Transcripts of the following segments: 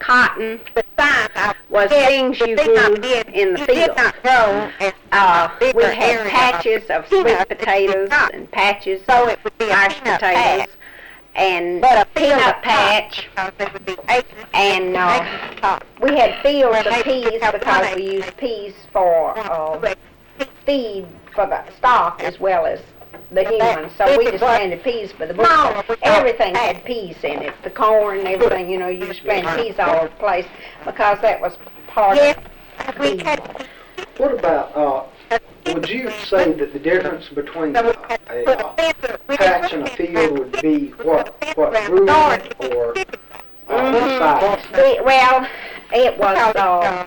cotton was things you grew in the field. We had patches of sweet potatoes and patches of mashed potatoes and peanut patch, and we had fields of peas because we used peas for feed for the stock as well as the humans. So we just planted peas for the bushel. Everything had peas in it, the corn, everything. You just planted peas all over the place because that was part of feed. What about, would you say that the difference between a patch and a field would be what grew in it, or size? Well, it was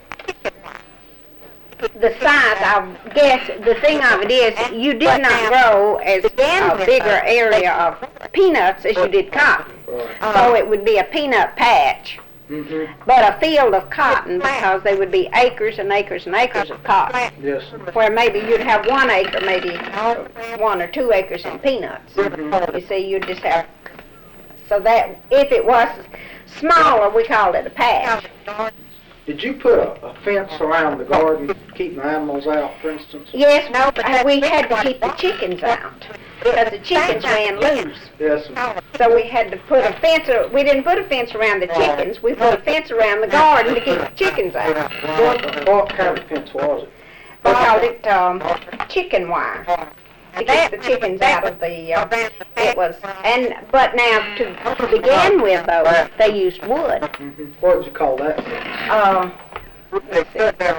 the size. I guess the thing of it is you did not grow as a bigger area of peanuts as you did cotton. So it would be a peanut patch. But a field of cotton, because there would be acres and acres and acres of cotton. Yes. Where maybe you'd have 1 acre, maybe 1 or 2 acres in peanuts. You see, you'd just have, so that if it was smaller, we called it a patch. Did you put a fence around the garden, keeping the animals out, for instance? Yes, but we had to keep the chickens out because the chickens ran loose. Yes. So we had to put a fence. We didn't put a fence around the chickens. We put a fence around the garden to keep the chickens out. What kind of fence was it? We called it chicken wire to keep the chickens out of the. It was but now to begin with though they used wood. What did you call that fence?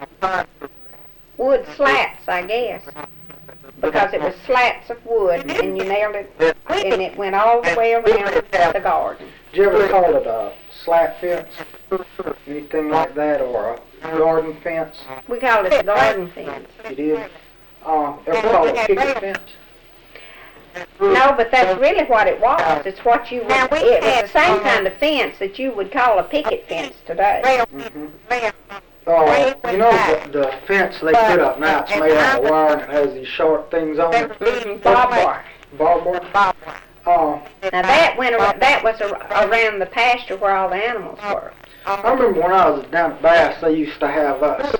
Wood slats, I guess. Because it was slats of wood, and you nailed it, and it went all the way around the garden. Did you ever call it a slat fence? Anything like that, or a garden fence? We called it a garden fence. You did? Ever call it a picket fence? No, but that's really what it was. It's what you would, it was the same kind of fence that you would call a picket fence today. You know the fence they put up now, it's made out of wire and it has these short things on it? Barbed wire. Barbed wire? Now that was around the pasture where all the animals were. I remember when I was down at Bass, they used to have us,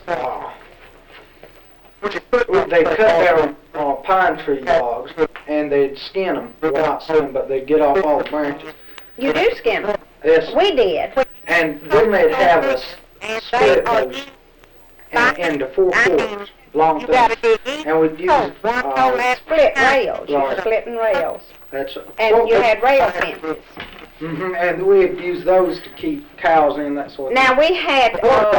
they cut their pine tree logs and they'd skin them. Well, not skin them, but they'd get off all the branches. You do skin them? Yes. We did. And then they'd have us split those into 4 quarters, long things. And we'd use split rails. You were splitting rails. That's and you had rail fences. And we'd use those to keep cows in, that sort of thing. Now we had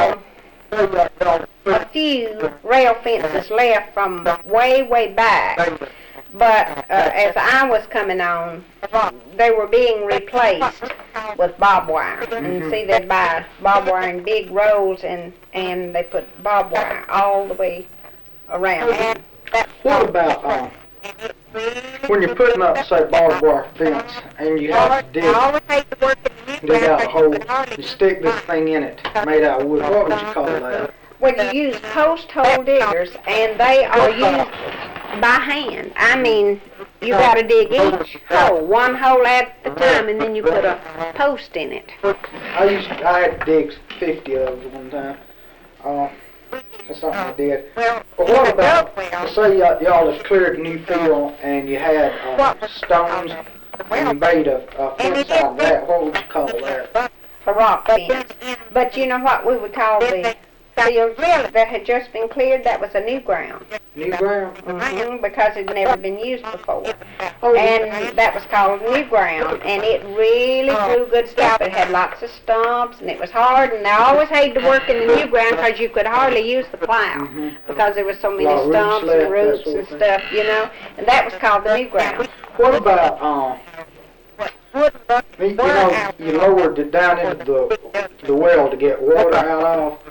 a few rail fences left from way, way back. But as I was coming on, they were being replaced with barbed wire. And see, they'd buy barbed wire in big rolls, and they put barbed wire all the way around. What about when you're putting up, say, barbed wire fence, and you have to dig out a hole, you stick this thing in it, made out of wood, what would you call that? Well, you use post hole diggers, and they are used by hand. I mean, you got to dig each hole, 1 hole at a time, and then you put a post in it. I had to dig 50 of them one time. That's something I did. But what about, say y'all have cleared a new field and you had stones and you made a fence out of that, what would you call that? A rock fence. But you know what we would call the field that had just been cleared? That was a new ground. New ground? Because it had never been used before. And that was called new ground. And it really grew good stuff. It had lots of stumps, and it was hard. And I always hated to work in the new ground because you could hardly use the plow because there were so many stumps and roots and stuff, And that was called the new ground. What about, you lowered it down into the well to get water out of?